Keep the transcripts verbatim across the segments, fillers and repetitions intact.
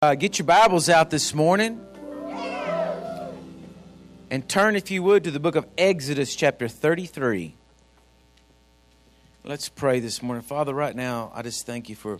Uh, get your Bibles out this morning and turn, if you would, to the book of Exodus chapter thirty-three. Let's pray this morning. Father, right now, I just thank you for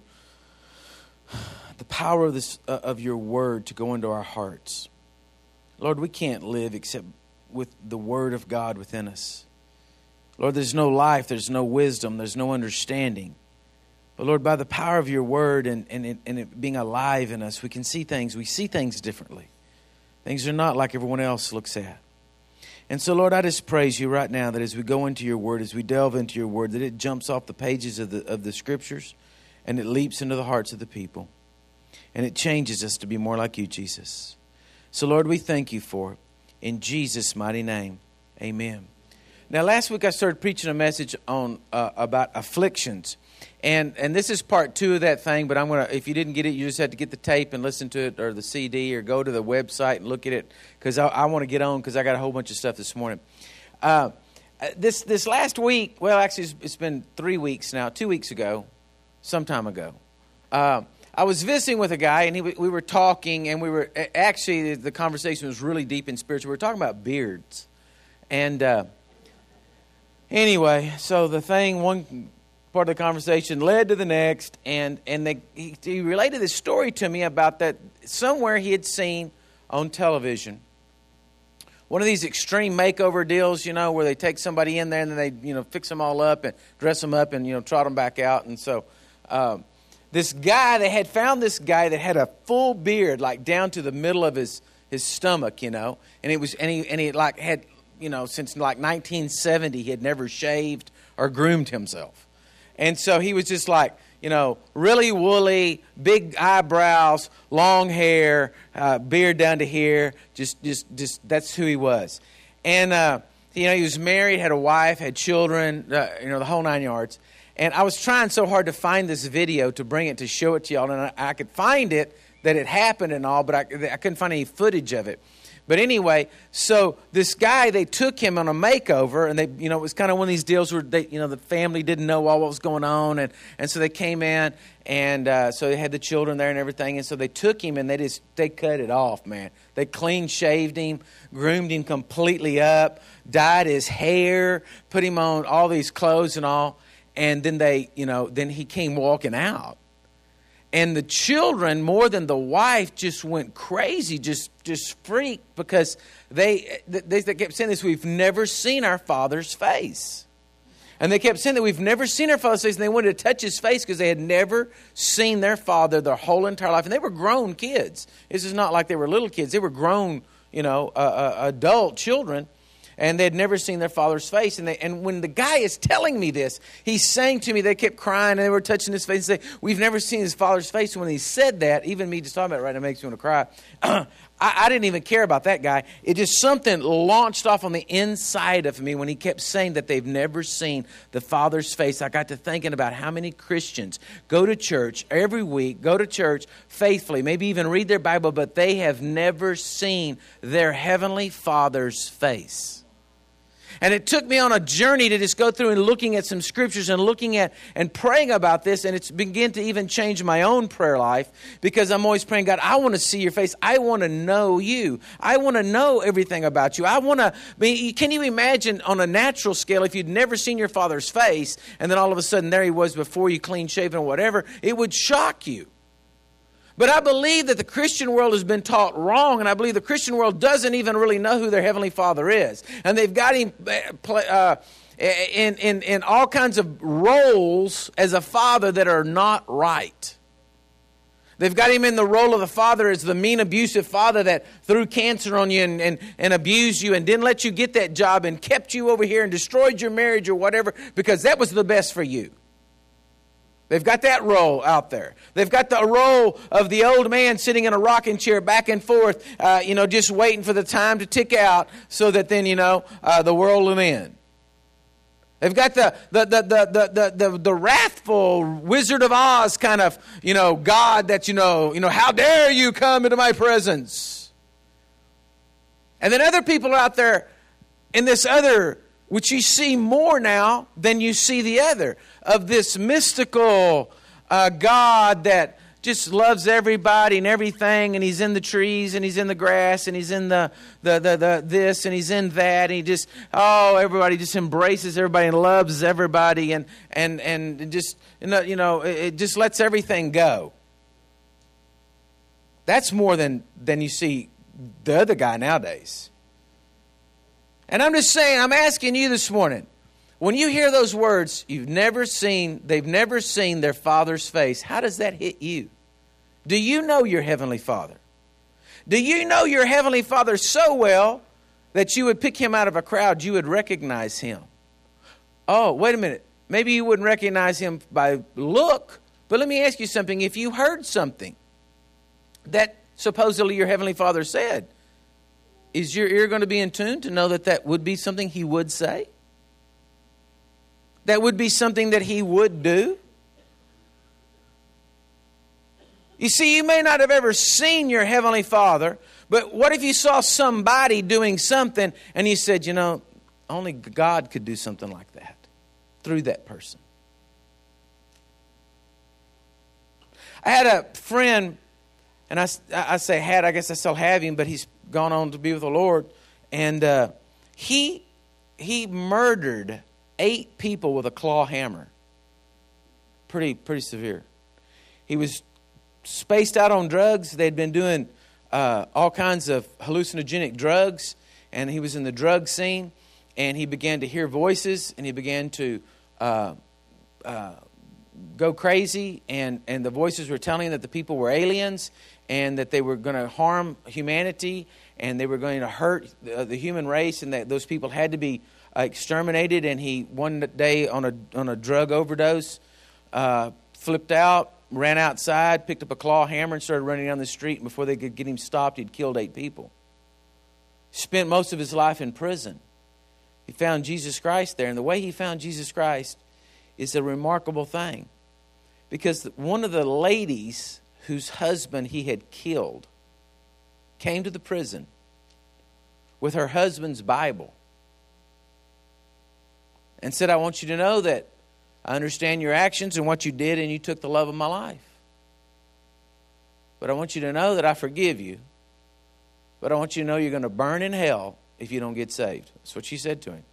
the power of this uh, of your word to go into our hearts. Lord, we can't live except with the word of God within us. Lord, there's no life, there's no wisdom, there's no understanding. But Lord, by the power of your word and, and, it, and it being alive in us, we can see things. We see things differently. Things are not like everyone else looks at. And so, Lord, I just praise you right now that as we go into your word, as we delve into your word, that it jumps off the pages of the of the scriptures and it leaps into the hearts of the people. And it changes us to be more like you, Jesus. So, Lord, we thank you for it. In Jesus' mighty name, amen. Now, last week I started preaching a message on uh, about afflictions. And and this is part two of that thing, but I'm going to, if you didn't get it, you just have to get the tape and listen to it, or the C D, or go to the website and look at it, because I, I want to get on, because I got a whole bunch of stuff this morning. Uh, this this last week, well, actually, it's, it's been three weeks now, two weeks ago, some time ago. Uh, I was visiting with a guy, and he, we were talking, and we were, actually, the conversation was really deep and spiritual. We were talking about beards. And uh, anyway, so the thing, one part of the conversation led to the next, and and they, he, he related this story to me about that somewhere he had seen on television. One of these extreme makeover deals, you know, where they take somebody in there and then they, you know, fix them all up and dress them up and, you know, trot them back out. And so um, this guy, they had found this guy that had a full beard, like down to the middle of his, his stomach, you know, and it was and he and he like had, you know, since like nineteen seventy, he had never shaved or groomed himself. And so he was just like, you know, really woolly, big eyebrows, long hair, uh, beard down to here. Just, just, just that's who he was. And, uh, you know, he was married, had a wife, had children, uh, you know, the whole nine yards. And I was trying so hard to find this video to bring it, to show it to y'all. And I, I could find it, that it happened and all, but I, I couldn't find any footage of it. But anyway, so this guy, they took him on a makeover, and they, you know, it was kind of one of these deals where they, you know, the family didn't know all what was going on, and, and so they came in, and uh, so they had the children there and everything, and so they took him and they just they cut it off, man. They clean shaved him, groomed him completely up, dyed his hair, put him on all these clothes and all, and then they, you know, then he came walking out. And the children, more than the wife, just went crazy, just just freaked, because they, they they kept saying this: we've never seen our father's face. And they kept saying that we've never seen our father's face, and they wanted to touch his face because they had never seen their father their whole entire life. And they were grown kids. This is not like they were little kids. They were grown, you know, uh, uh, adult children. And they had never seen their father's face. And they, and when the guy is telling me this, he's saying to me, they kept crying and they were touching his face and saying, we've never seen his father's face. And when he said that, even me just talking about it right now makes me want to cry. I, I didn't even care about that guy. It just, something launched off on the inside of me when he kept saying that they've never seen the father's face. I got to thinking about how many Christians go to church every week, go to church faithfully, maybe even read their Bible, but they have never seen their heavenly Father's face. And it took me on a journey to just go through and looking at some scriptures and looking at and praying about this. And it's begun to even change my own prayer life, because I'm always praying, God, I want to see your face. I want to know you. I want to know everything about you. I want to be, can you imagine on a natural scale, if you'd never seen your father's face and then all of a sudden there he was before you, clean shaven or whatever, it would shock you. But I believe that the Christian world has been taught wrong, and I believe the Christian world doesn't even really know who their Heavenly Father is. And they've got him uh, in, in, in all kinds of roles as a father that are not right. They've got him in the role of the father as the mean, abusive father that threw cancer on you and, and, and abused you and didn't let you get that job and kept you over here and destroyed your marriage or whatever, because that was the best for you. They've got that role out there. They've got the role of the old man sitting in a rocking chair back and forth, uh, you know, just waiting for the time to tick out so that then, you know, uh, the world will end. They've got the the, the, the, the, the, the wrathful Wizard of Oz kind of, you know, God that, you know, you know, how dare you come into my presence? And then other people are out there in this other, which you see more now than you see the other, of this mystical uh, God that just loves everybody and everything, and he's in the trees and he's in the grass and he's in the the the, the this and he's in that, and he just oh everybody just embraces everybody and loves everybody, and and and just you know, you know it just lets everything go. That's more than than you see the other guy nowadays. And I'm just saying, I'm asking you this morning, when you hear those words, you've never seen, they've never seen their Father's face. How does that hit you? Do you know your Heavenly Father? Do you know your Heavenly Father so well that you would pick Him out of a crowd, you would recognize Him? Oh, wait a minute. Maybe you wouldn't recognize Him by look, but let me ask you something. If you heard something that supposedly your Heavenly Father said, is your ear going to be in tune to know that that would be something He would say? That would be something that He would do? You see, you may not have ever seen your Heavenly Father, but what if you saw somebody doing something and you said, you know, only God could do something like that through that person? I had a friend, and I, I say had, I guess I still have him, but he's gone on to be with the Lord. And uh, he he murdered eight people with a claw hammer. Pretty, pretty severe. He was spaced out on drugs. They'd been doing uh, all kinds of hallucinogenic drugs, and he was in the drug scene, and he began to hear voices, and he began to uh, uh, go crazy, and, and the voices were telling him that the people were aliens, and that they were going to harm humanity, and they were going to hurt the, the human race, and that those people had to be uh, exterminated. And he, one day on a on a drug overdose, uh, flipped out, ran outside, picked up a claw hammer, and started running down the street. And before they could get him stopped, he'd killed eight people. Spent most of his life in prison. He found Jesus Christ there, and the way he found Jesus Christ is a remarkable thing, because one of the ladies whose husband he had killed came to the prison with her husband's Bible and said, I want you to know that I understand your actions and what you did, and you took the love of my life. But I want you to know that I forgive you. But I want you to know you're going to burn in hell if you don't get saved. That's what she said to him.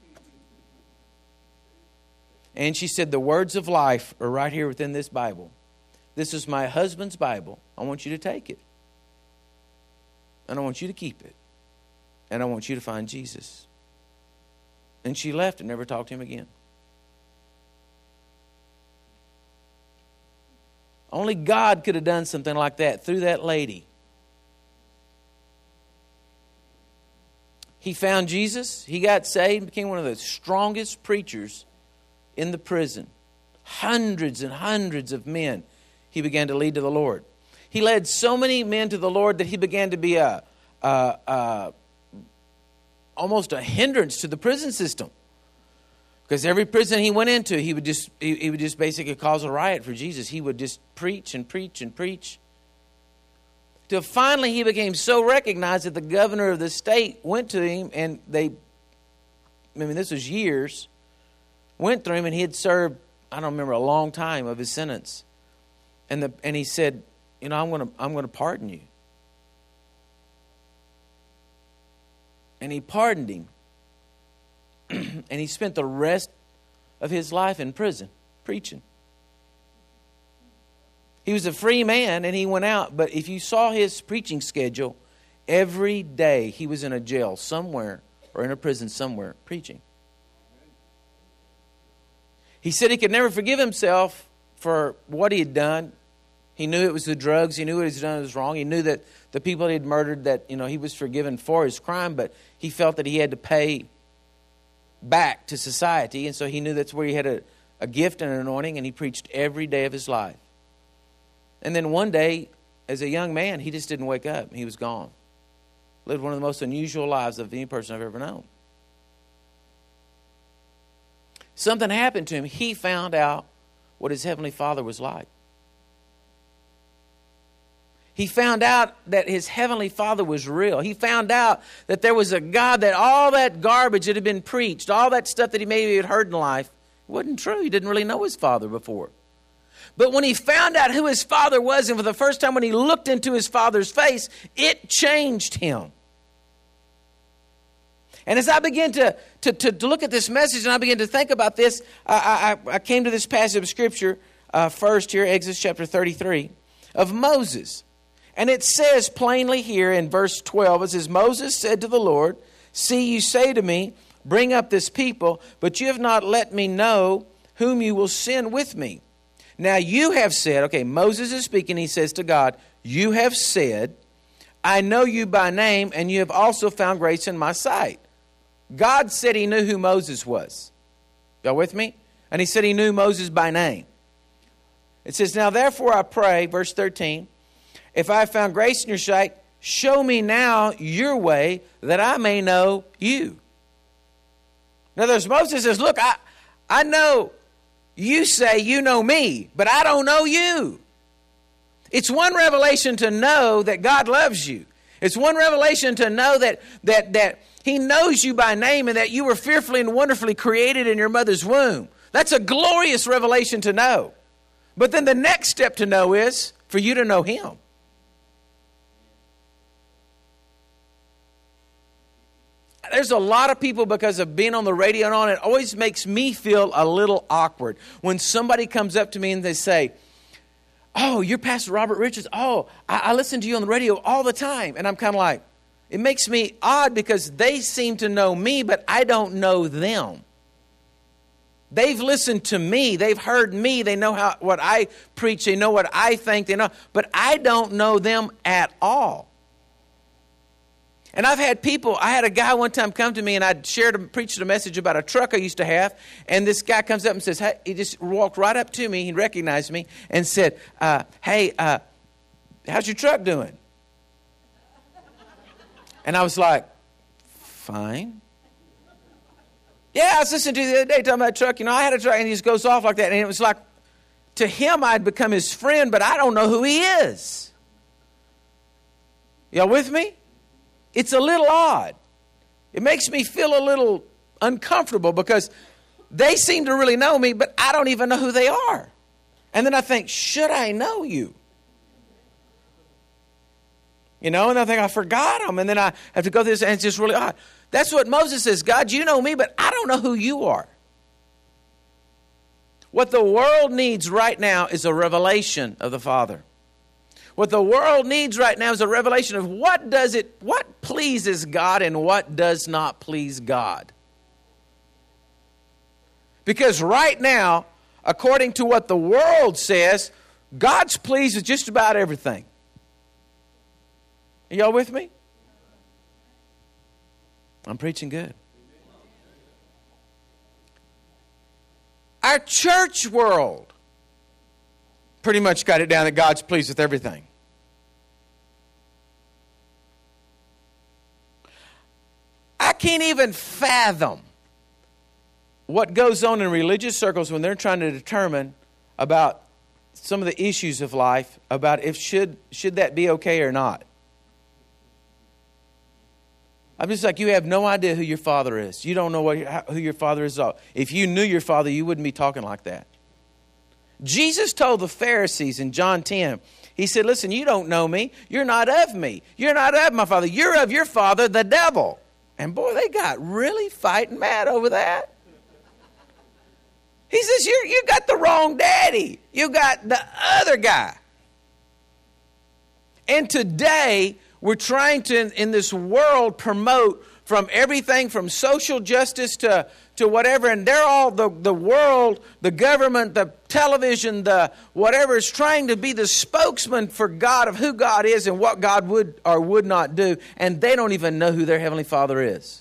And she said, the words of life are right here within this Bible. This is my husband's Bible. I want you to take it. And I want you to keep it. And I want you to find Jesus. And she left and never talked to him again. Only God could have done something like that through that lady. He found Jesus. He got saved, became one of the strongest preachers in the prison. Hundreds and hundreds of men he began to lead to the Lord. He led so many men to the Lord that he began to be a, a, a almost a hindrance to the prison system. Because every prison he went into, he would just he, he would just basically cause a riot for Jesus. He would just preach and preach and preach. Till finally he became so recognized that the governor of the state went to him, and they, I mean, this was years, went through him, and he had served, I don't remember, a long time of his sentence. And the and he said, you know, I'm going to I'm going to pardon you. And he pardoned him. And he spent the rest of his life in prison preaching. He was a free man and he went out, but if you saw his preaching schedule, every day he was in a jail somewhere or in a prison somewhere preaching. He said he could never forgive himself for what he had done. He knew it was the drugs. He knew what he had done was wrong. He knew that the people he had murdered, that, you know, he was forgiven for his crime, but he felt that he had to pay back to society. And so he knew that's where he had a, a gift and an anointing, and he preached every day of his life. And then one day, as a young man, he just didn't wake up. He was gone. Lived one of the most unusual lives of any person I've ever known. Something happened to him. He found out what his Heavenly Father was like. He found out that his Heavenly Father was real. He found out that there was a God, that all that garbage that had been preached, all that stuff that he maybe had heard in life, wasn't true. He didn't really know his Father before. But when he found out who his father was, and for the first time when he looked into his father's face, it changed him. And as I began to, to, to look at this message and I began to think about this, I, I, I came to this passage of Scripture uh, first here, Exodus chapter thirty-three, of Moses. And it says plainly here in verse twelve, it says, Moses said to the Lord, see, you say to me, bring up this people, but you have not let me know whom you will send with me. Now you have said, okay, Moses is speaking, he says to God, you have said, I know you by name, and you have also found grace in my sight. God said he knew who Moses was. Y'all with me? And he said he knew Moses by name. It says, now therefore I pray, verse thirteen, if I have found grace in your sight, show me now your way that I may know you. In other words, Moses says, look, I, I know you say you know me, but I don't know you. It's one revelation to know that God loves you. It's one revelation to know that that that he knows you by name and that you were fearfully and wonderfully created in your mother's womb. That's a glorious revelation to know. But then the next step to know is for you to know him. There's a lot of people, because of being on the radio and on, it always makes me feel a little awkward when somebody comes up to me and they say, oh, you're Pastor Robert Richards. Oh, I, I listen to you on the radio all the time. And I'm kind of like, it makes me odd because they seem to know me, but I don't know them. They've listened to me. They've heard me. They know how what I preach. They know what I think. They know, but I don't know them at all. And I've had people, I had a guy one time come to me and I'd shared, preached a message about a truck I used to have. And this guy comes up and says, hey, he just walked right up to me. He recognized me and said, uh, hey, uh, how's your truck doing? And I was like, fine. Yeah, I was listening to you the other day talking about a truck. You know, I had a truck, and he just goes off like that. And it was like, to him, I'd become his friend, but I don't know who he is. Y'all with me? It's a little odd. It makes me feel a little uncomfortable because they seem to really know me, but I don't even know who they are. And then I think, should I know you? You know, and I think I forgot them. And then I have to go through this, and it's just really odd. That's what Moses says. God, you know me, but I don't know who you are. What the world needs right now is a revelation of the Father. What the world needs right now is a revelation of what does it, what pleases God and what does not please God. Because right now, according to what the world says, God's pleased with just about everything. Are y'all with me? I'm preaching good. Our church world pretty much got it down that God's pleased with everything. I can't even fathom what goes on in religious circles when they're trying to determine about some of the issues of life, about if should should that be okay or not. I'm just like, you have no idea who your father is. You don't know what who your father is. If you knew your father, you wouldn't be talking like that. Jesus told the Pharisees in John ten, he said, listen, you don't know me. You're not of me. You're not of my father. You're of your father, the devil. And boy, they got really fighting mad over that. He says, you you got the wrong daddy. You got the other guy. And today, we're trying to, in, in this world, promote from everything from social justice to, to whatever. And they're all, the, the world, the government, the television, the whatever is trying to be the spokesman for God of who God is and what God would or would not do. And they don't even know who their Heavenly Father is.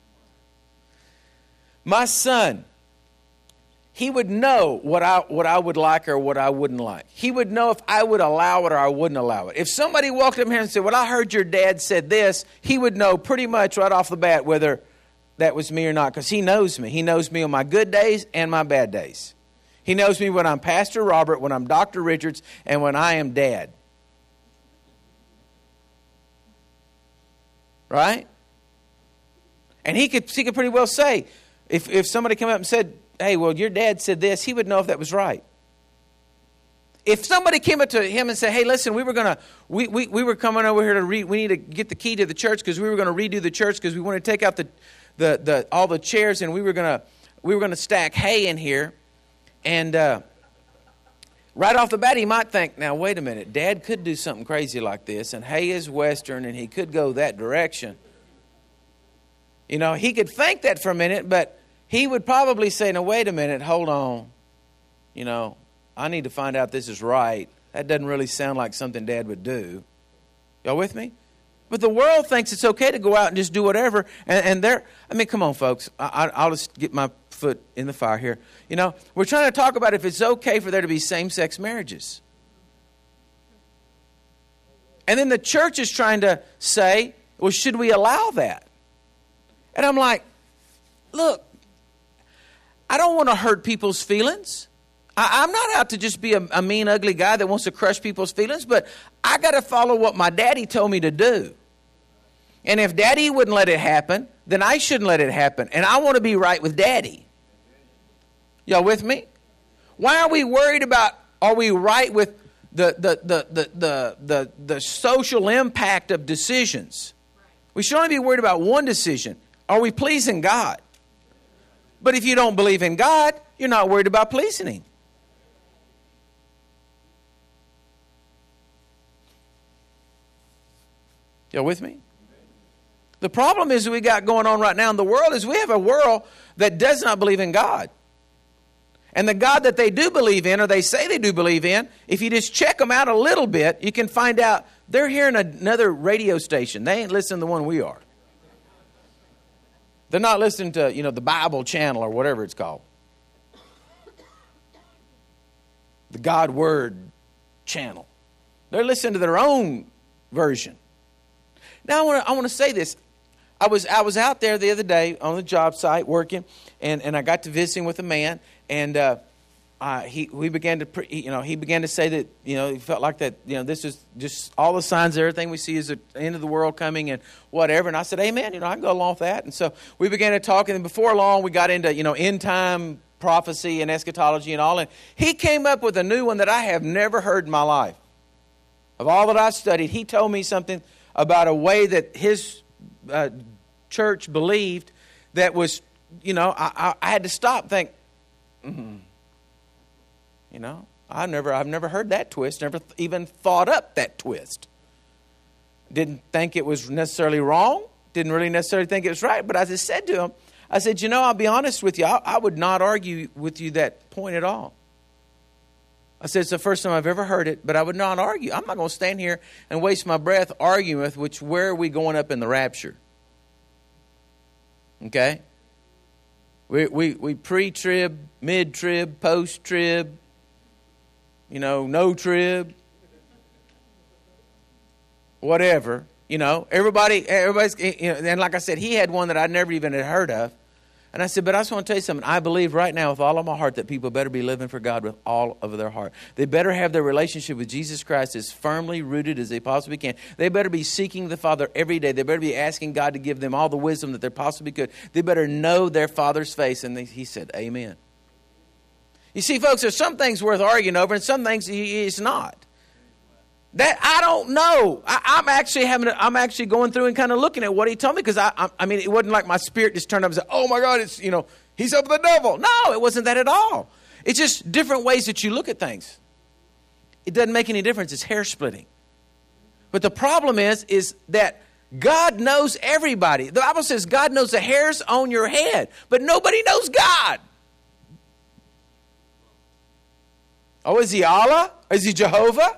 My son, he would know what I what I would like or what I wouldn't like. He would know if I would allow it or I wouldn't allow it. If somebody walked up here and said, well, I heard your dad said this, he would know pretty much right off the bat whether that was me or not, because he knows me. He knows me on my good days and my bad days. He knows me when I'm Pastor Robert, when I'm Doctor Richards, and when I am Dad. Right? And he could he could pretty well say, if, if somebody came up and said, hey, well, your dad said this, he would know if that was right. if somebody came up to him and said, hey, listen, we were gonna we, we, we were coming over here to read, we need to get the key to the church because we were gonna redo the church because we want to take out the, the the all the chairs and we were gonna we were gonna stack hay in here. And uh, right off the bat, he might think, now wait a minute, Dad could do something crazy like this, and hay is Western, and he could go that direction. You know, he could think that for a minute, but he would probably say, now wait a minute, hold on. You know, I need to find out this is right. That doesn't really sound like something Dad would do. Y'all with me? But the world thinks it's okay to go out and just do whatever. And, and they're, I mean, come on, folks. I, I'll just get my foot in the fire here. You know, we're trying to talk about if it's okay for there to be same-sex marriages. And then the church is trying to say, well, should we allow that? And I'm like, look, I don't want to hurt people's feelings. I, I'm not out to just be a, a mean, ugly guy that wants to crush people's feelings, but I got to follow what my daddy told me to do. And if Daddy wouldn't let it happen, then I shouldn't let it happen. And I want to be right with Daddy. Y'all with me? Why are we worried about, are we right with the the the the the the, the social impact of decisions? We should only be worried about one decision. Are we pleasing God? But if you don't believe in God, you're not worried about pleasing Him. Y'all with me? The problem is we got going on right now in the world is we have a world that does not believe in God. And the God that they do believe in, or they say they do believe in, if you just check them out a little bit, you can find out they're hearing another radio station. They ain't listening to the one we are. They're not listening to, you know, the Bible channel or whatever it's called. The God Word channel. They're listening to their own version. Now I want to I want to say this. I was I was out there the other day on the job site working, and, and I got to visiting with a man, and uh, uh, he we began to pre, you know he began to say that you know he felt like that you know this is just all the signs, everything we see is the end of the world coming and whatever. And I said, Amen. You know I can go along with that. And so we began to talk, and before long we got into you know end time prophecy and eschatology and all. And he came up with a new one that I have never heard in my life. Of all that I studied, he told me something about a way that his uh, church believed that was, you know, I, I, I had to stop and think, mm-hmm. you know, I've never, I've never heard that twist, never th- even thought up that twist. Didn't think it was necessarily wrong, didn't really necessarily think it was right, but I just said to him, I said, you know, I'll be honest with you, I, I would not argue with you that point at all. I said, it's the first time I've ever heard it, but I would not argue. I'm not going to stand here and waste my breath arguing with which, where are we going up in the rapture? Okay? We we we pre-trib, mid-trib, post-trib, you know, no-trib, whatever. You know, everybody, everybody's, you know, and like I said, he had one that I never even had heard of. And I said, but I just want to tell you something. I believe right now with all of my heart that people better be living for God with all of their heart. They better have their relationship with Jesus Christ as firmly rooted as they possibly can. They better be seeking the Father every day. They better be asking God to give them all the wisdom that they possibly could. They better know their Father's face. And they, he said, amen. You see, folks, there's some things worth arguing over and some things it's not. That I don't know. I, I'm actually having. A, I'm actually going through and kind of looking at what he told me because I, I. I mean, it wasn't like my spirit just turned up and said, "Oh my God, it's you know, he's of the devil." No, it wasn't that at all. It's just different ways that you look at things. It doesn't make any difference. It's hair splitting. But the problem is, is that God knows everybody. The Bible says God knows the hairs on your head, but nobody knows God. Oh, is he Allah? Is he Jehovah?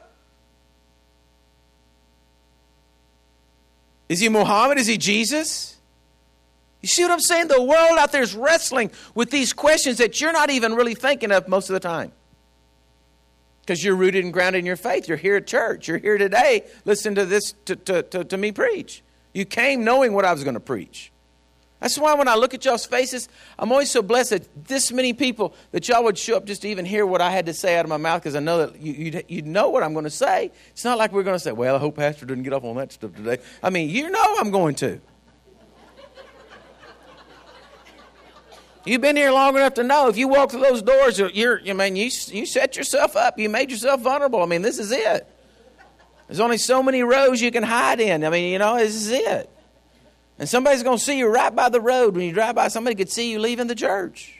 Is he Muhammad? Is he Jesus? You see what I'm saying? The world out there is wrestling with these questions that you're not even really thinking of most of the time. Because you're rooted and grounded in your faith. You're here at church. You're here today listening to this, to, to, to, to me preach. You came knowing what I was going to preach. That's why when I look at y'all's faces, I'm always so blessed that this many people, that y'all would show up just to even hear what I had to say out of my mouth, because I know that you you'd, you'd know what I'm going to say. It's not like we're going to say, well, I hope Pastor didn't get off on that stuff today. I mean, you know I'm going to. You've been here long enough to know if you walk through those doors, you're, I mean, you, you set yourself up. You made yourself vulnerable. I mean, this is it. There's only so many rows you can hide in. I mean, you know, this is it. And somebody's going to see you right by the road. When you drive by, somebody could see you leaving the church.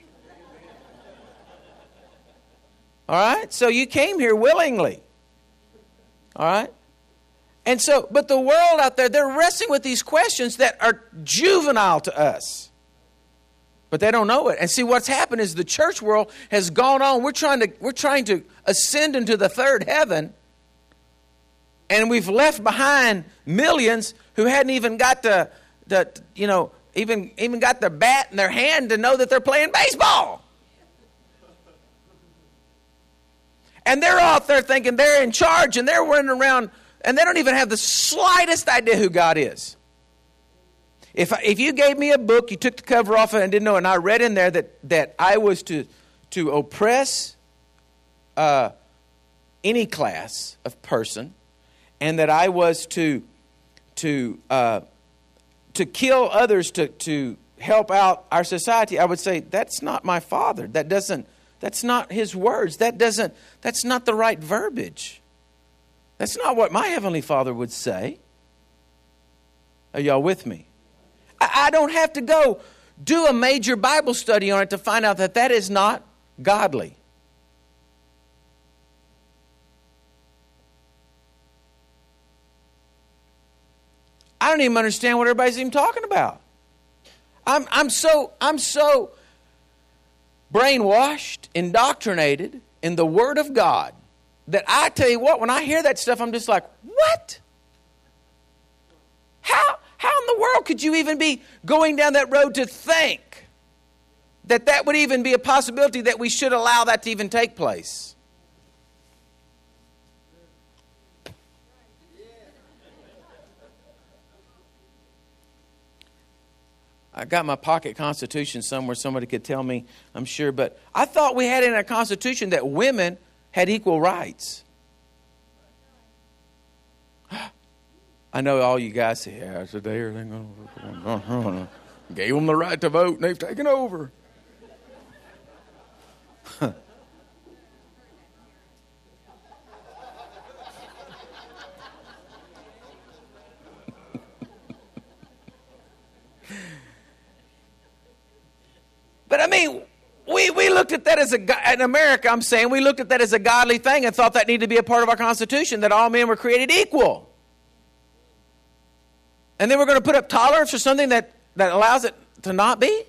All right? So you came here willingly. All right? And so, but the world out there, they're wrestling with these questions that are juvenile to us. But they don't know it. And see, what's happened is the church world has gone on. We're trying to, we're trying to ascend into the third heaven. And we've left behind millions who hadn't even got the, the you know, even, even got their bat in their hand to know that they're playing baseball. And they're out there thinking they're in charge, and they're running around, and they don't even have the slightest idea who God is. If I, if you gave me a book, you took the cover off it and didn't know, and I read in there that, that I was to, to oppress uh, any class of person, and that I was to to uh, to kill others to, to help out our society, I would say that's not my Father. That doesn't. That's not His words. That doesn't. That's not the right verbiage. That's not what my Heavenly Father would say. Are y'all with me? I don't have to go do a major Bible study on it to find out that that is not godly. I don't even understand what everybody's even talking about. I'm, I'm so, I'm so brainwashed, indoctrinated in the Word of God that I tell you what, when I hear that stuff, I'm just like, what? How? How in the world could you even be going down that road to think that that would even be a possibility, that we should allow that to even take place? I got my pocket constitution somewhere. Somebody could tell me, I'm sure. But I thought we had in our constitution that women had equal rights. I know all you guys say, yeah, today everything gave them the right to vote and they've taken over. But I mean, we, we looked at that as a, in America, I'm saying, we looked at that as a godly thing and thought that needed to be a part of our Constitution, that all men were created equal. And then we're going to put up tolerance for something that, that allows it to not be?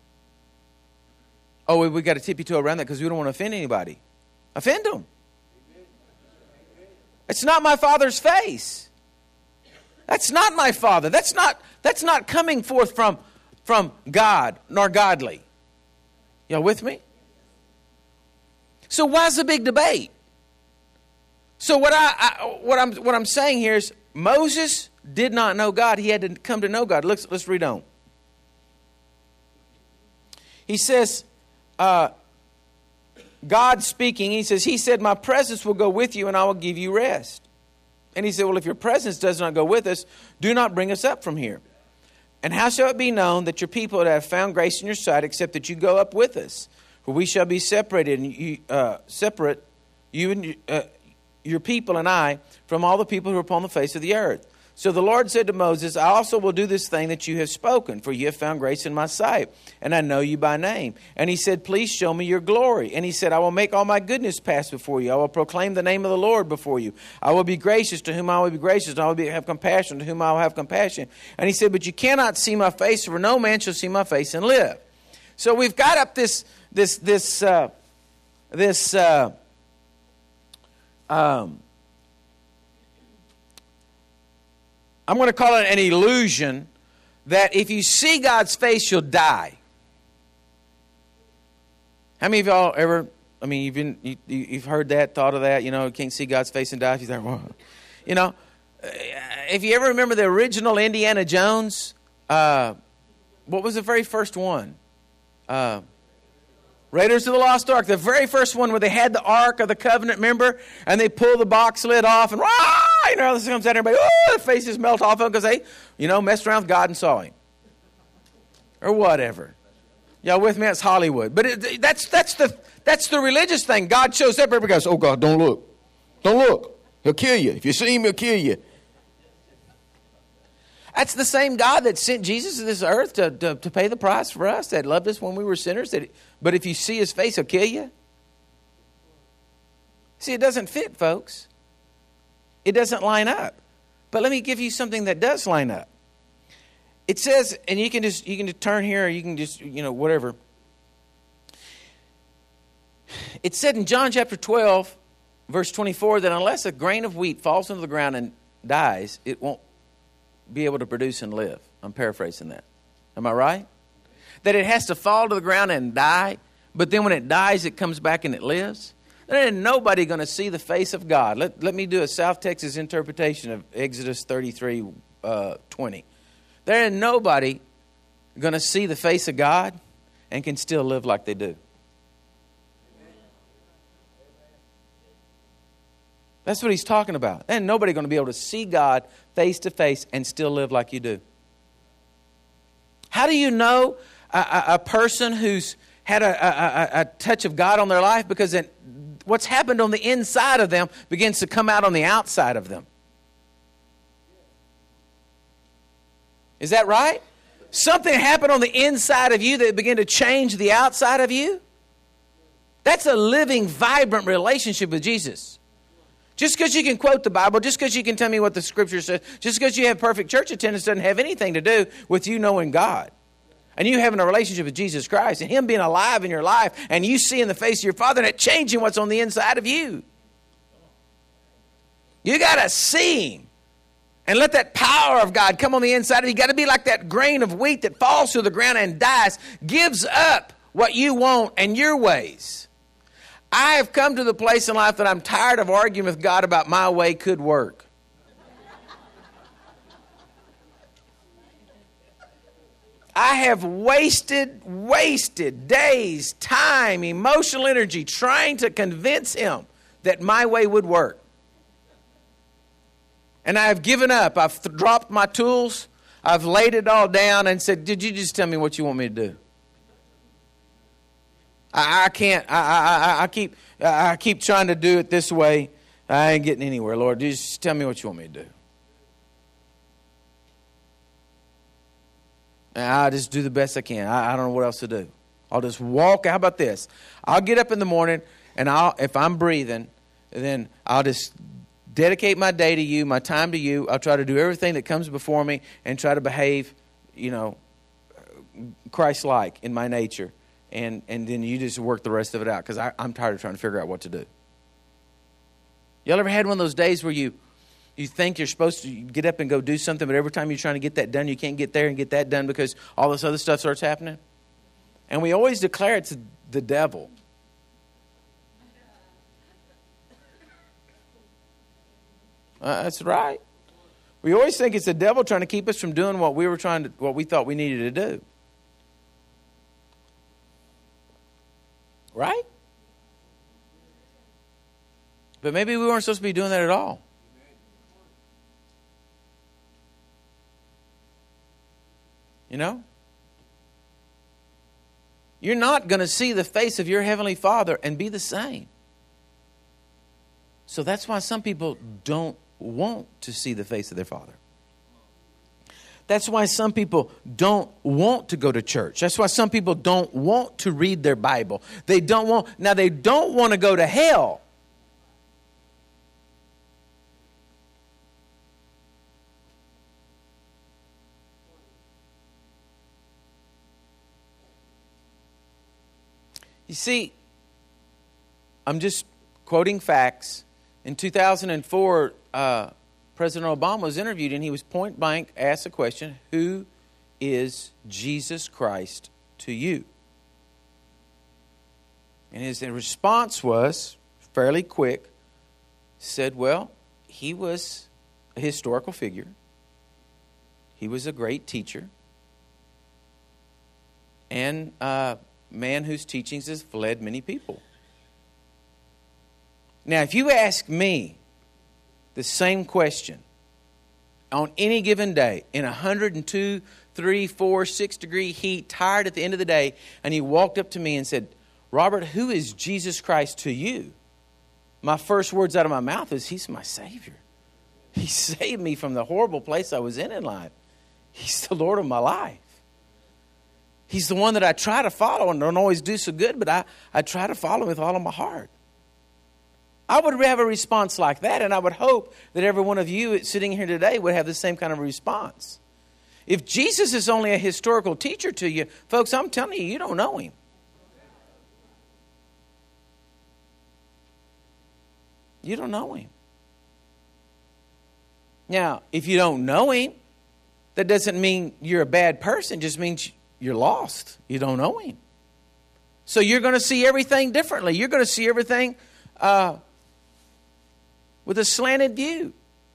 Oh, we, we got to tiptoe around that because we don't want to offend anybody. Offend them. It's not my Father's face. That's not my Father. That's not, that's not coming forth from, from God nor godly. Y'all with me? So why's the big debate? So what I, I what I'm what I'm saying here is Moses did not know God. He had to come to know God. Let's let's read on. He says, uh, God speaking, he says, he said, my presence will go with you and I will give you rest. And he said, well, if your presence does not go with us, do not bring us up from here. And how shall it be known that your people that have found grace in your sight, except that you go up with us? For we shall be separated, and you, uh, separate, you and uh, your people and I, from all the people who are upon the face of the earth. So the Lord said to Moses, I also will do this thing that you have spoken, for you have found grace in my sight, and I know you by name. And he said, please show me your glory. And he said, I will make all my goodness pass before you. I will proclaim the name of the Lord before you. I will be gracious to whom I will be gracious, and I will be, have compassion to whom I will have compassion. And he said, but you cannot see my face, for no man shall see my face and live. So we've got up this, this, this, uh, this, uh, um, I'm going to call it an illusion that if you see God's face, you'll die. How many of y'all ever, I mean, you've been, you, you've heard that, thought of that, you know, you can't see God's face and die. You think, well, you know, if you ever remember the original Indiana Jones, uh, what was the very first one? Uh, Raiders of the Lost Ark, the very first one where they had the Ark of the Covenant, remember? And they pull the box lid off and, rah, you know, this comes out, everybody, oh, their faces melt off of them because they, you know, messed around with God and saw him. Or whatever. Y'all with me? That's Hollywood. But it, that's that's the that's the religious thing. God shows up, everybody goes, oh God, don't look. Don't look. He'll kill you. If you see him, he'll kill you. That's the same God that sent Jesus to this earth to, to, to pay the price for us, that loved us when we were sinners. That, but if you see his face, he'll kill you. See, it doesn't fit, folks. It doesn't line up. But let me give you something that does line up. It says, and you can just you can just turn here, or you can just, you know, whatever. It said in John chapter twelve, verse twenty-four, that unless a grain of wheat falls into the ground and dies, it won't be able to produce and live. I'm paraphrasing that. Am I right? That it has to fall to the ground and die, but then when it dies, it comes back and it lives. There ain't nobody going to see the face of God. Let, let me do a South Texas interpretation of Exodus thirty-three, uh, twenty. There ain't nobody going to see the face of God and can still live like they do. That's what he's talking about. There ain't nobody going to be able to see God face to face and still live like you do. How do you know a, a, a person who's had a, a, a touch of God on their life? Because it, what's happened on the inside of them begins to come out on the outside of them. Is that right? Something happened on the inside of you that began to change the outside of you? That's a living, vibrant relationship with Jesus. Just because you can quote the Bible, just because you can tell me what the Scripture says, just because you have perfect church attendance doesn't have anything to do with you knowing God. And you having a relationship with Jesus Christ and Him being alive in your life and you seeing the face of your Father and it changing what's on the inside of you. You got to see Him. And let that power of God come on the inside of you. You got to be like that grain of wheat that falls to the ground and dies, gives up what you want and your ways. I have come to the place in life that I'm tired of arguing with God about my way could work. I have wasted, wasted days, time, emotional energy trying to convince Him that my way would work. And I have given up. I've th- dropped my tools. I've laid it all down and said, did you just tell me what you want me to do? I, I can't. I, I, I keep I keep trying to do it this way. I ain't getting anywhere, Lord. Just tell me what you want me to do. And I'll just do the best I can. I, I don't know what else to do. I'll just walk. How about this? I'll get up in the morning, and I'll if I'm breathing, then I'll just dedicate my day to you, my time to you. I'll try to do everything that comes before me and try to behave, you know, Christ-like in my nature. And and then you just work the rest of it out because I'm tired of trying to figure out what to do. Y'all ever had one of those days where you, you think you're supposed to get up and go do something, but every time you're trying to get that done, you can't get there and get that done because all this other stuff starts happening? And we always declare it's the devil. Uh, that's right. We always think it's the devil trying to keep us from doing what we were trying to, what we thought we needed to do. Right? But maybe we weren't supposed to be doing that at all. You know? You're not going to see the face of your Heavenly Father and be the same. So that's why some people don't want to see the face of their Father. That's why some people don't want to go to church. That's why some people don't want to read their Bible. They don't want, now they don't want to go to hell. You see, I'm just quoting facts. In two thousand four, uh, President Obama was interviewed and he was point blank asked a question, who is Jesus Christ to you? And his response was fairly quick, said, well, he was a historical figure. He was a great teacher. And a man whose teachings has led many people. Now, if you ask me the same question on any given day in one hundred two three, four, six degree heat, tired at the end of the day. And he walked up to me and said, Robert, who is Jesus Christ to you? My first words out of my mouth is, He's my Savior. He saved me from the horrible place I was in in life. He's the Lord of my life. He's the one that I try to follow and don't always do so good, but I, I try to follow with all of my heart. I would have a response like that, and I would hope that every one of you sitting here today would have the same kind of response. If Jesus is only a historical teacher to you, folks, I'm telling you, you don't know Him. You don't know Him. Now, if you don't know Him, that doesn't mean you're a bad person. It just means you're lost. You don't know Him. So you're going to see everything differently. You're going to see everything uh, with a slanted view.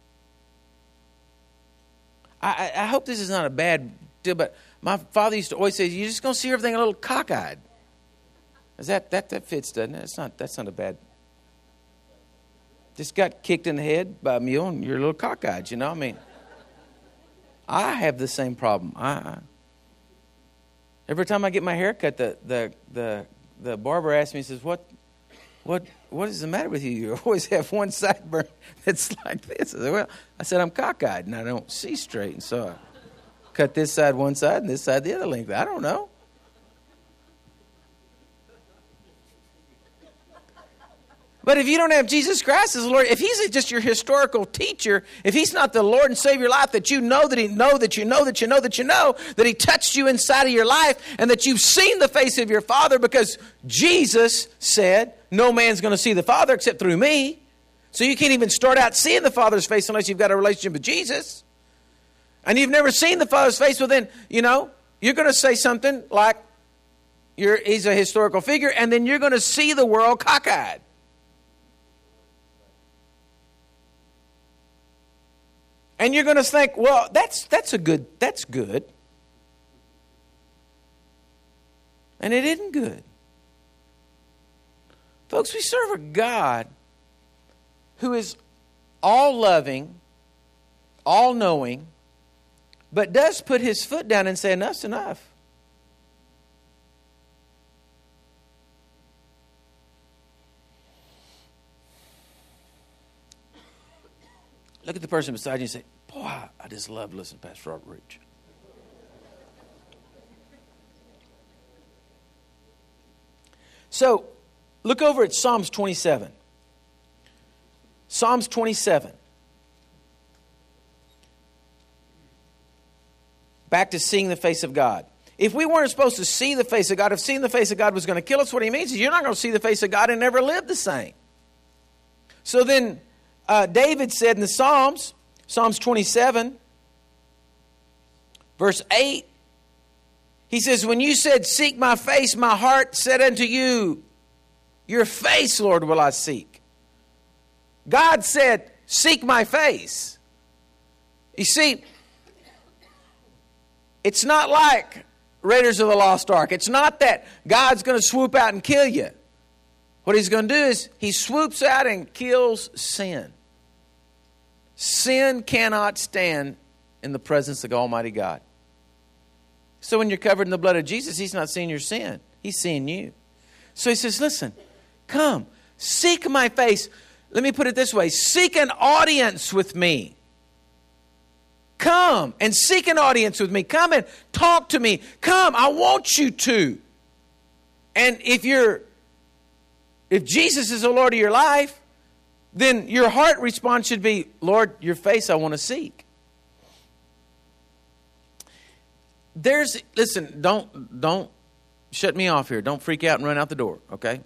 I, I hope this is not a bad deal, but my father used to always say, you're just going to see everything a little cockeyed. Is that, that, that fits, doesn't it? It's not, that's not a bad... Just got kicked in the head by a mule and you're a little cockeyed, you know? I mean, I have the same problem. I, I every time I get my hair cut, the the the, the barber asks me, he says, what what what is the matter with you? You always have one sideburn that's like this. I said, well, I said, I'm cockeyed and I don't see straight. And so I cut this side one side and this side the other length. I don't know. But if you don't have Jesus Christ as the Lord, if He's just your historical teacher, if He's not the Lord and Savior of your life, that you know that He know that you know that you know that you know that He touched you inside of your life and that you've seen the face of your Father, because Jesus said, no man's going to see the Father except through me. So you can't even start out seeing the Father's face unless you've got a relationship with Jesus. And you've never seen the Father's face, well then, you know, you're going to say something like you're, He's a historical figure, and then you're going to see the world cockeyed. And you're going to think, well, that's that's a good, that's good. And it isn't good. Folks, we serve a God who is all-loving, all-knowing, but does put His foot down and say, enough's enough. Look at the person beside you and say, boy, I just love listening to Pastor Robert Rich. So, look over at Psalms twenty-seven. Psalms twenty-seven. Back to seeing the face of God. If we weren't supposed to see the face of God, if seeing the face of God was going to kill us, what He means is you're not going to see the face of God and never live the same. So then, Uh, David said in the Psalms, Psalms twenty-seven, verse eight, he says, when you said, seek my face, my heart said unto you, your face, Lord, will I seek. God said, seek my face. You see, it's not like Raiders of the Lost Ark. It's not that God's going to swoop out and kill you. What He's going to do is He swoops out and kills sin. Sin cannot stand in the presence of Almighty God. So when you're covered in the blood of Jesus, He's not seeing your sin. He's seeing you. So He says, listen, come, seek my face. Let me put it this way. Seek an audience with me. Come and seek an audience with me. Come and talk to me. Come, I want you to. And if you're, if Jesus is the Lord of your life, then your heart response should be, Lord, your face I want to seek. There's, listen, don't, don't shut me off here. Don't freak out and run out the door, okay?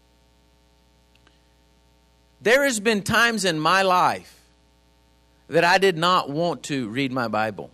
There has been times in my life that I did not want to read my Bible.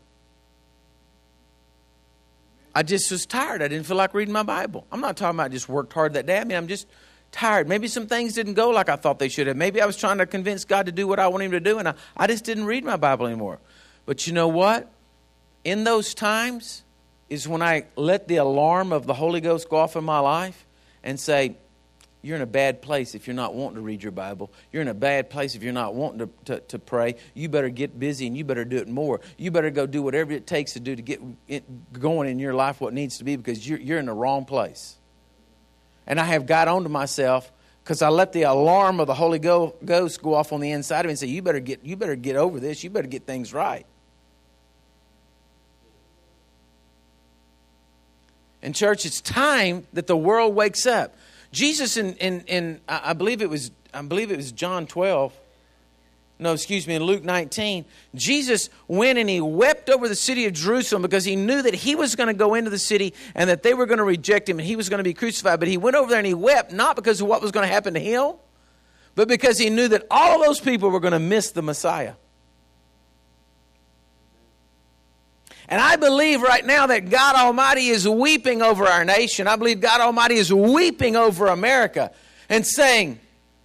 I just was tired. I didn't feel like reading my Bible. I'm not talking about I just worked hard that day. I mean, I'm just tired. Maybe some things didn't go like I thought they should have. Maybe I was trying to convince God to do what I want Him to do, and I, I just didn't read my Bible anymore. But you know what? In those times is when I let the alarm of the Holy Ghost go off in my life and say, you're in a bad place if you're not wanting to read your Bible. You're in a bad place if you're not wanting to, to, to pray. You better get busy and you better do it more. You better go do whatever it takes to do to get it going in your life what needs to be, because you're, you're in the wrong place. And I have got onto myself because I let the alarm of the Holy Ghost go off on the inside of me and say, you better get, you better get over this. You better get things right. And church, it's time that the world wakes up. Jesus in, in, in I believe it was I believe it was John twelve. No, excuse me, in Luke nineteen. Jesus went and he wept over the city of Jerusalem because he knew that he was going to go into the city and that they were going to reject him and he was going to be crucified. But he went over there and he wept, not because of what was going to happen to him, but because he knew that all those people were going to miss the Messiah. And I believe right now that God Almighty is weeping over our nation. I believe God Almighty is weeping over America and saying,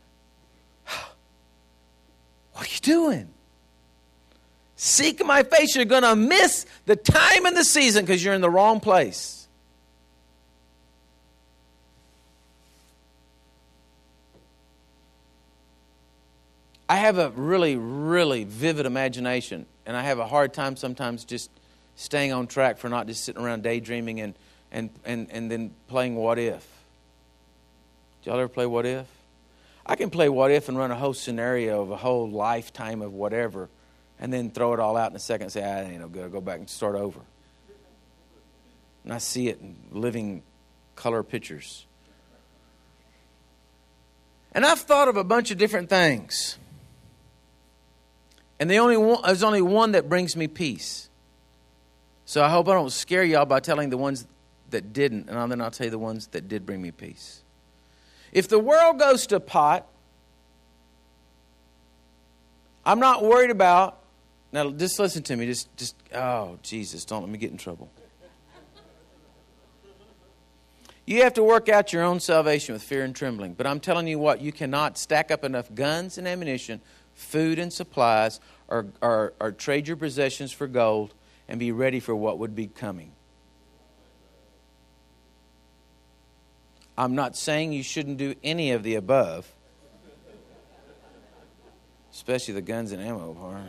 what are you doing? Seek my face. You're going to miss the time and the season because you're in the wrong place. I have a really, really vivid imagination, and I have a hard time sometimes just staying on track for not just sitting around daydreaming and and, and, and then playing what if. Did y'all ever play what if? I can play what if and run a whole scenario of a whole lifetime of whatever and then throw it all out in a second and say, ah, that ain't no good. I'll go back and start over. And I see it in living color pictures. And I've thought of a bunch of different things. And the only one, there's only one that brings me peace. So I hope I don't scare y'all by telling the ones that didn't, and then I'll tell you the ones that did bring me peace. If the world goes to pot, I'm not worried about, now just listen to me, just, just oh, Jesus, don't let me get in trouble. You have to work out your own salvation with fear and trembling. But I'm telling you what, you cannot stack up enough guns and ammunition, food and supplies, or, or, or trade your possessions for gold and be ready for what would be coming. I'm not saying you shouldn't do any of the above, especially the guns and ammo part.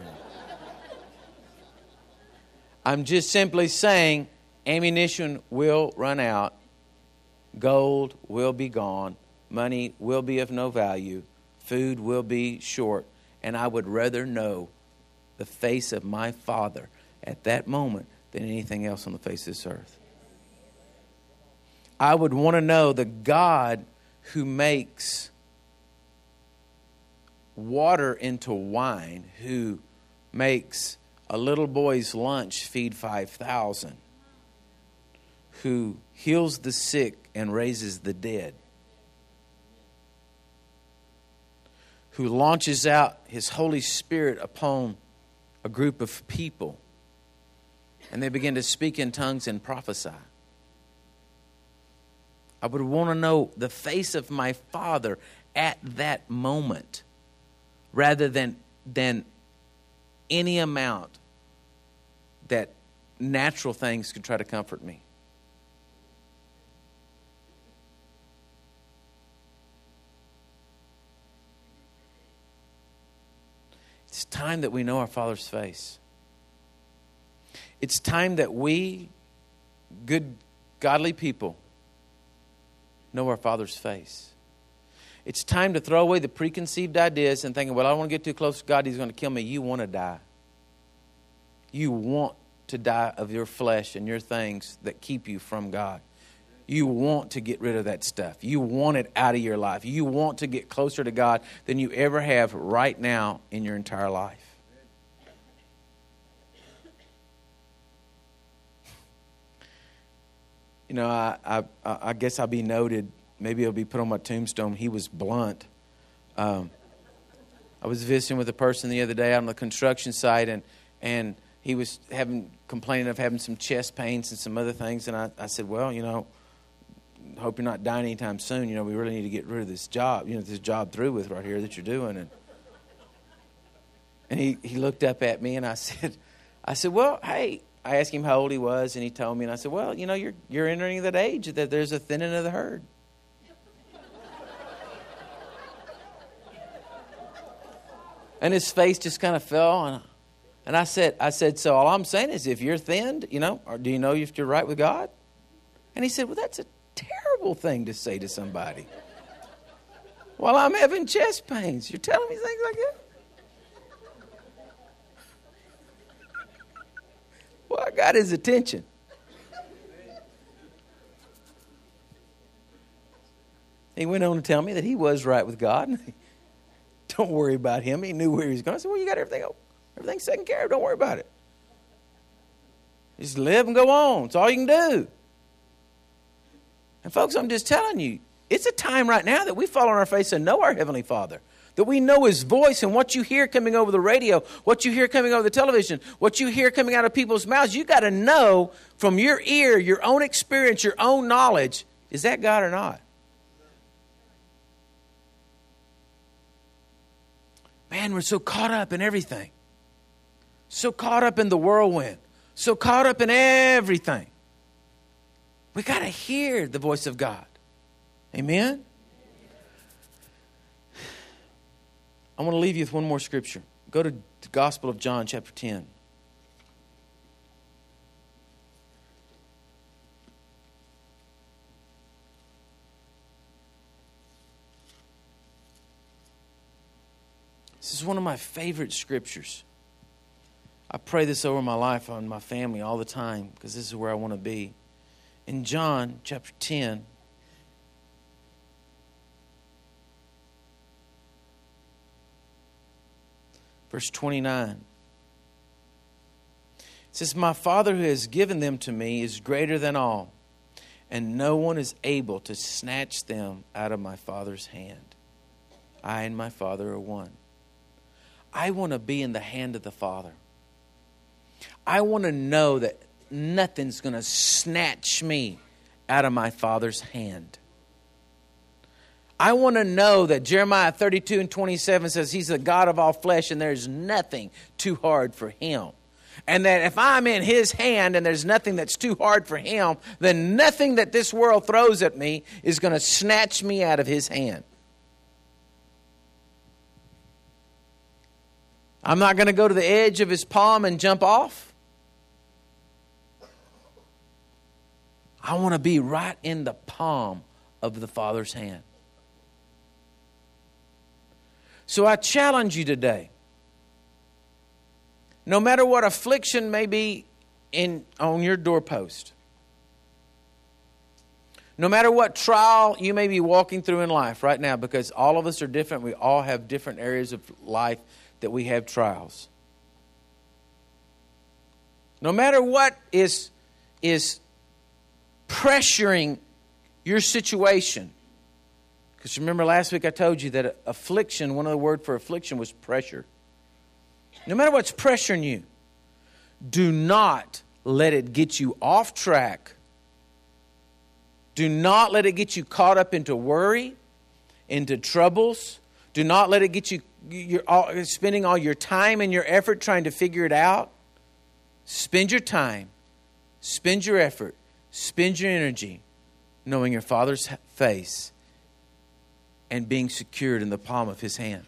I'm just simply saying ammunition will run out, gold will be gone, money will be of no value, food will be short, and I would rather know the face of my Father at that moment than anything else on the face of this earth. I would want to know the God who makes water into wine, who makes a little boy's lunch feed five thousand, who heals the sick and raises the dead, who launches out His Holy Spirit upon a group of people and they begin to speak in tongues and prophesy. I would want to know the face of my Father at that moment rather than, than any amount that natural things could try to comfort me. It's time that we know our Father's face. It's time that we, good, godly people, know our Father's face. It's time to throw away the preconceived ideas and thinking, well, I don't want to get too close to God, He's going to kill me. You want to die. You want to die of your flesh and your things that keep you from God. You want to get rid of that stuff. You want it out of your life. You want to get closer to God than you ever have right now in your entire life. You know, I, I, I guess I'll be noted. Maybe it'll be put on my tombstone. He was blunt. Um, I was visiting with a person the other day on the construction site, and and he was having complaining of having some chest pains and some other things. And I, I said, well, you know, hope you're not dying anytime soon. You know, we really need to get rid of this job. You know, this job through with right here that you're doing. And and he, he looked up at me, and I said, I said, well, hey. I asked him how old he was, and he told me, and I said, well, you know, you're you're entering that age that there's a thinning of the herd. And his face just kind of fell. And, and I said, I said, so all I'm saying is if you're thinned, you know, or do you know if you're right with God? And he said, well, that's a terrible thing to say to somebody. While I'm having chest pains, you're telling me things like that? Well, I got his attention. He went on to tell me that he was right with God. Don't worry about him. He knew where he was going. I said, well, you got everything, everything's taken care of. Don't worry about it. Just live and go on. It's all you can do. And folks, I'm just telling you, it's a time right now that we fall on our face and know our Heavenly Father. That we know His voice, and what you hear coming over the radio, what you hear coming over the television, what you hear coming out of people's mouths, you got to know from your ear, your own experience, your own knowledge, is that God or not? Man, we're so caught up in everything. So caught up in the whirlwind. So caught up in everything. We got to hear the voice of God. Amen? I want to leave you with one more scripture. Go to the Gospel of John, chapter ten. This is one of my favorite scriptures. I pray this over my life and my family all the time because this is where I want to be. In John chapter ten, verse twenty-nine. It says, my Father who has given them to me is greater than all, and no one is able to snatch them out of my Father's hand. I and my Father are one. I want to be in the hand of the Father. I want to know that nothing's going to snatch me out of my Father's hand. I want to know that Jeremiah thirty-two and twenty-seven says He's the God of all flesh and there's nothing too hard for Him. And that if I'm in His hand and there's nothing that's too hard for Him, then nothing that this world throws at me is going to snatch me out of His hand. I'm not going to go to the edge of His palm and jump off. I want to be right in the palm of the Father's hand. So I challenge you today. No matter what affliction may be in on your doorpost, no matter what trial you may be walking through in life right now, because all of us are different, we all have different areas of life that we have trials. No matter what is, is pressuring your situation, because remember last week I told you that affliction, one of the words for affliction was pressure. No matter what's pressuring you, do not let it get you off track. Do not let it get you caught up into worry, into troubles. Do not let it get you you're all, spending all your time and your effort trying to figure it out. Spend your time, spend your effort, spend your energy knowing your Father's face and being secured in the palm of His hand.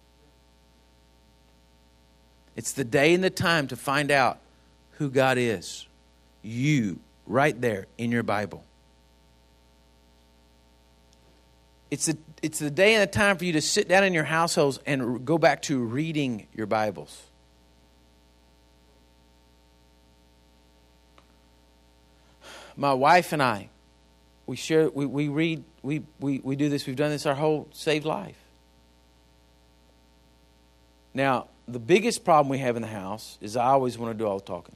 It's the day and the time to find out who God is. You, right there in your Bible. It's the, it's the day and the time for you to sit down in your households and go back to reading your Bibles. My wife and I, we share, we, we read, we, we, we do this, we've done this our whole saved life. Now, the biggest problem we have in the house is I always want to do all the talking.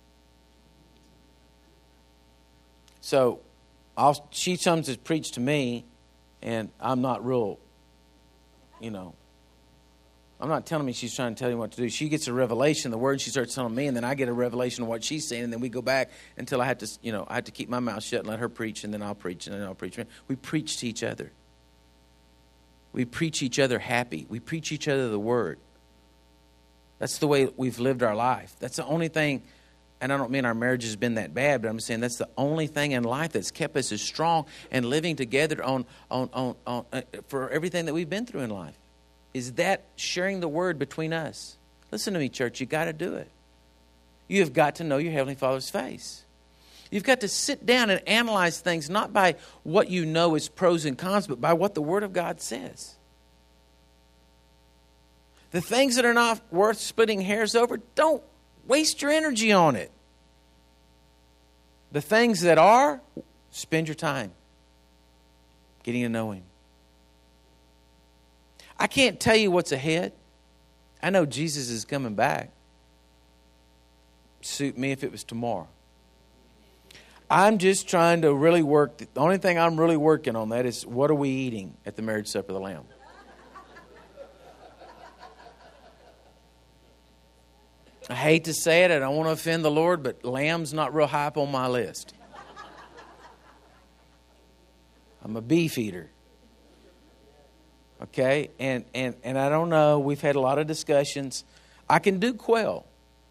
So, I'll, she comes to preach to me, and I'm not real, you know, I'm not telling me she's trying to tell you what to do. She gets a revelation, the word she starts telling me, and then I get a revelation of what she's saying, and then we go back until I have to, you know, I have to keep my mouth shut and let her preach, and then I'll preach, and then I'll preach. We preach to each other. We preach each other happy. We preach each other the word. That's the way we've lived our life. That's the only thing, and I don't mean our marriage has been that bad, but I'm saying that's the only thing in life that's kept us as strong and living together on, on, on, on uh, for everything that we've been through in life. is that sharing the word between us. Listen to me, church. You got to do it. You have got to know your Heavenly Father's face. You've got to sit down and analyze things not by what you know is pros and cons, but by what the Word of God says. The things that are not worth splitting hairs over, don't waste your energy on it. The things that are, spend your time getting to know Him. I can't tell you what's ahead. I know Jesus is coming back. Suit me if it was tomorrow. I'm just trying to really work. The only thing I'm really working on that is what are we eating at the marriage supper of the Lamb? I hate to say it. I don't want to offend the Lord, but lamb's not real high up on my list. I'm a beef eater. Okay? And, and, and I don't know. We've had a lot of discussions. I can do quail.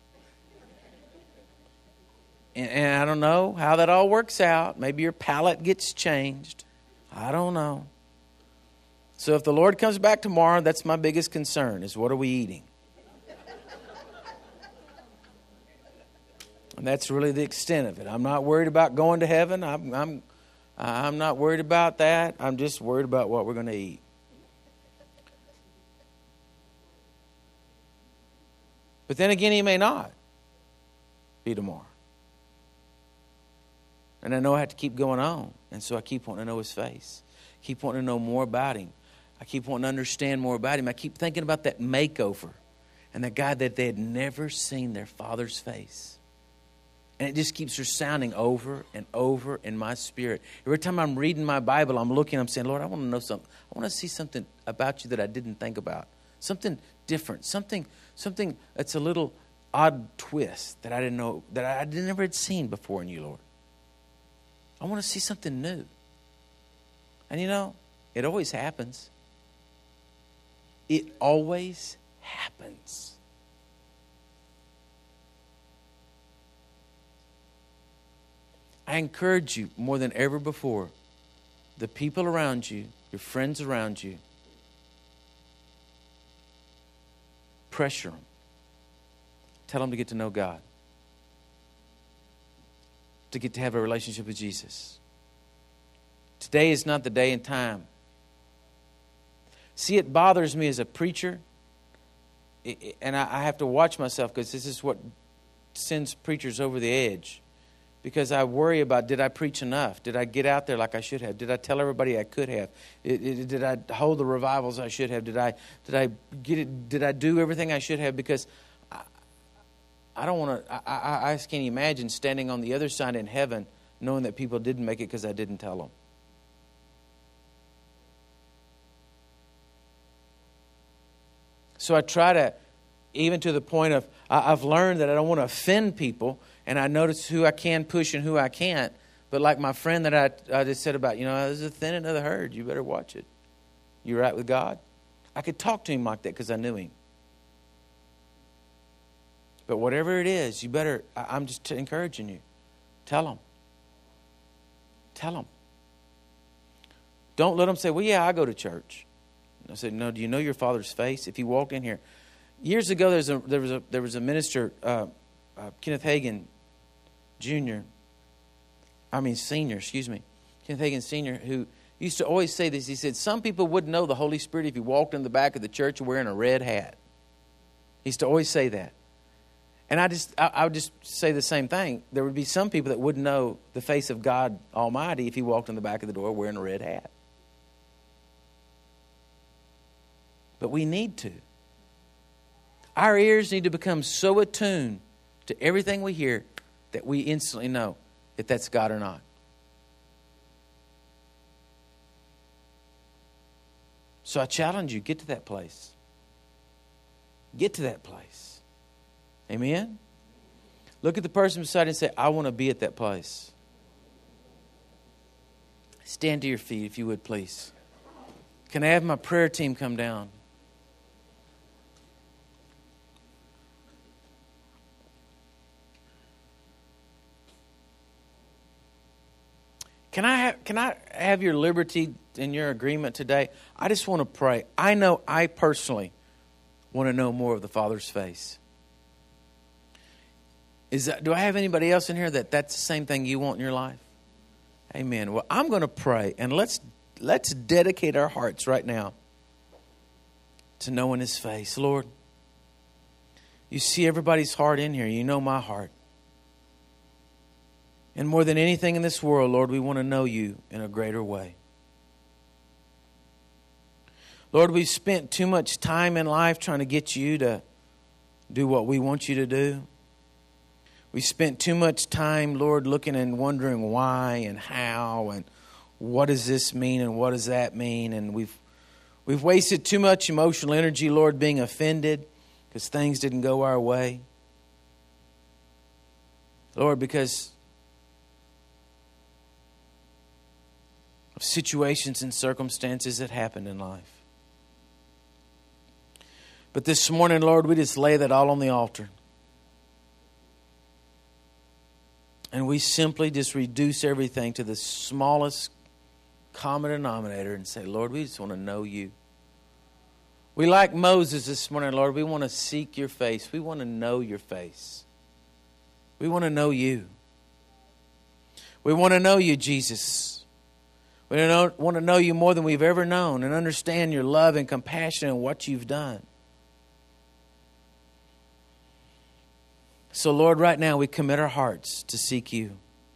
And, and I don't know how that all works out. Maybe your palate gets changed. I don't know. So if the Lord comes back tomorrow, that's my biggest concern, is what are we eating? And that's really the extent of it. I'm not worried about going to heaven. I'm, I'm, I'm not worried about that. I'm just worried about what we're going to eat. But then again, He may not be tomorrow. And I know I have to keep going on. And so I keep wanting to know His face. Keep wanting to know more about Him. I keep wanting to understand more about Him. I keep thinking about that makeover and that guy that they had never seen their Father's face. And it just keeps resounding over and over in my spirit. Every time I'm reading my Bible, I'm looking, I'm saying, Lord, I want to know something. I want to see something about You that I didn't think about. Something different. Something, something that's a little odd twist that I didn't know, that I never had seen before in You, Lord. I want to see something new. And you know, it always happens. It always happens. I encourage you more than ever before, the people around you, your friends around you, pressure them. Tell them to get to know God. To get to have a relationship with Jesus. Today is not the day and time. See, it bothers me as a preacher, and I have to watch myself because this is what sends preachers over the edge. Because I worry about, did I preach enough? Did I get out there like I should have? Did I tell everybody I could have? Did I hold the revivals I should have? Did I did I get it? Did I do everything I should have? Because I don't want to, I, I, I can't imagine standing on the other side in heaven knowing that people didn't make it because I didn't tell them. So I try to, even to the point of, I, I've learned that I don't want to offend people, and I notice who I can push and who I can't. But like my friend that I, I just said about, you know, there's a thinning of the herd. You better watch it. You right with God? I could talk to him like that because I knew him. But whatever it is, you better, I'm just encouraging you. Tell them. Tell them. Don't let them say, well, yeah, I go to church. I said, no, do you know your Father's face? If you walked in here. Years ago, there was a, there was a, there was a minister, uh, uh, Kenneth Hagin Junior I mean, Senior, excuse me. Kenneth Hagin Senior, who used to always say this. He said, some people wouldn't know the Holy Spirit if you walked in the back of the church wearing a red hat. He used to always say that. And I just, I, I would just say the same thing. There would be some people that wouldn't know the face of God Almighty if he walked in the back of the door wearing a red hat. But we need to. Our ears need to become so attuned to everything we hear that we instantly know if that's God or not. So I challenge you, get to that place. Get to that place. Amen? Look at the person beside you and say, I want to be at that place. Stand to your feet if you would, please. Can I have my prayer team come down? Can I have, can I have your liberty in your agreement today? I just want to pray. I know I personally want to know more of the Father's face. Is that, do I have anybody else in here that that's the same thing you want in your life? Amen. Well, I'm going to pray, and let's let's dedicate our hearts right now to knowing His face. Lord, you see everybody's heart in here. You know my heart. And more than anything in this world, Lord, we want to know you in a greater way. Lord, we've spent too much time in life trying to get you to do what we want you to do. We spent too much time, Lord, looking and wondering why and how and what does this mean and what does that mean. And we've we've wasted too much emotional energy, Lord, being offended because things didn't go our way. Lord, because of situations and circumstances that happened in life. But this morning, Lord, we just lay that all on the altar. And we simply just reduce everything to the smallest common denominator and say, Lord, we just want to know you. We like Moses this morning, Lord. We want to seek your face. We want to know your face. We want to know you. We want to know you, Jesus. We want to know you more than we've ever known and understand your love and compassion and what you've done. So, Lord, right now we commit our hearts to seek you.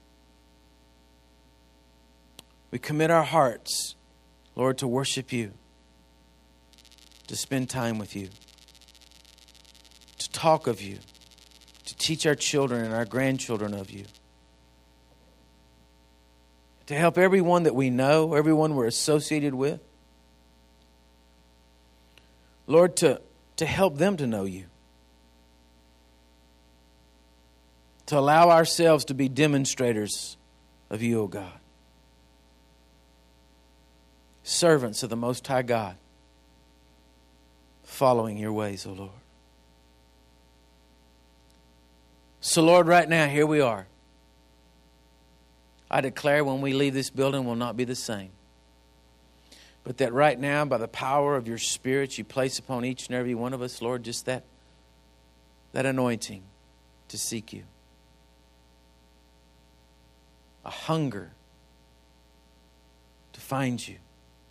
We commit our hearts, Lord, to worship you, to spend time with you, to talk of you, to teach our children and our grandchildren of you, to help everyone that we know, everyone we're associated with, Lord, to, to help them to know you. To allow ourselves to be demonstrators of you, O God. Servants of the Most High God, following your ways, O Lord. So, Lord, right now, here we are. I declare when we leave this building, we'll not be the same. But that right now, by the power of your Spirit, you place upon each and every one of us, Lord, just that, that anointing to seek you. A hunger to find you.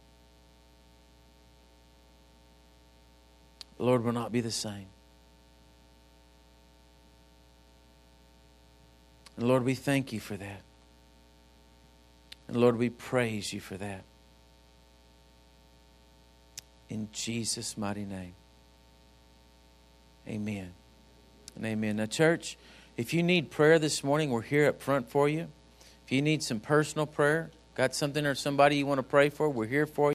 The Lord will not be the same. And Lord, we thank you for that. And Lord, we praise you for that. In Jesus' mighty name. Amen. And amen. Now, church, if you need prayer this morning, we're here up front for you. If you need some personal prayer, got something or somebody you want to pray for, we're here for you.